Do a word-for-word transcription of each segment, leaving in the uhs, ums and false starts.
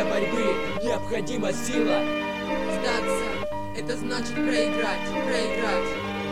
для борьбы необходима сила. Сдаться — это значит проиграть, проиграть.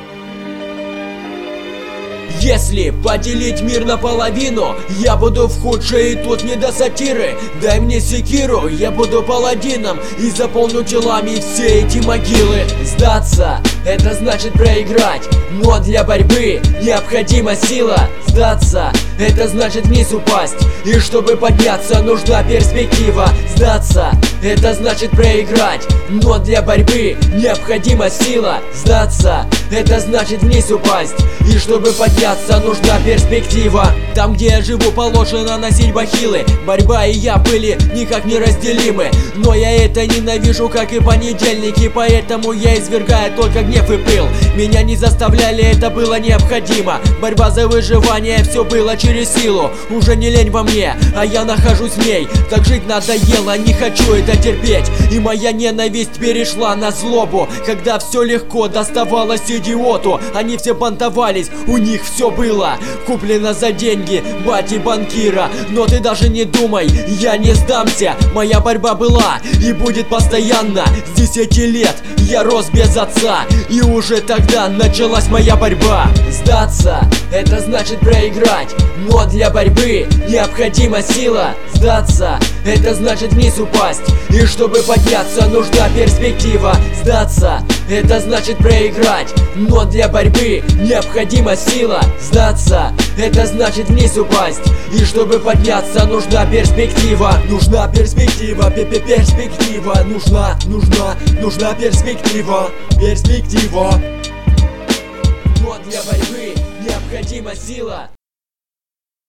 Если поделить мир наполовину, я буду в худшей, и тут не до сатиры. Дай мне секиру, я буду паладином и заполню телами все эти могилы. Сдаться — это значит проиграть, но для борьбы необходима сила. Сдаться — это значит вниз упасть, и чтобы подняться, нужна перспектива. Сдаться — это значит проиграть, но для борьбы необходима сила. Сдаться — это значит вниз упасть, и чтобы подняться, нужна перспектива. Там, где я живу, положено носить бахилы. Борьба и я были никак не разделимы, но я это ненавижу, как и понедельники, поэтому я извергаю только гнев и пыл. Меня не заставляли, это было необходимо. Борьба за выживание, все было через силу. Уже не лень во мне, а я нахожусь в ней. Так жить надоело, не хочу это терпеть. И моя ненависть перешла на злобу, когда все легко доставалось идиоту. Они все бантовались, у них все было куплено за деньги бати банкира. Но ты даже не думай, я не сдамся. Моя борьба была и будет постоянно. С десяти лет я рос без отца, и уже тогда началась моя борьба. Сдаться — это значит проиграть, но для борьбы необходима сила. Сдаться — это значит вниз упасть, и чтобы подняться, нужна перспектива. Сдаться — это значит проиграть, но для борьбы необходима сила. Сдаться — это значит вниз упасть, и чтобы подняться, нужна перспектива. Нужна перспектива, перспектива. Нужна, нужна, нужна перспектива, перспектива. Но для борьбы необходима сила.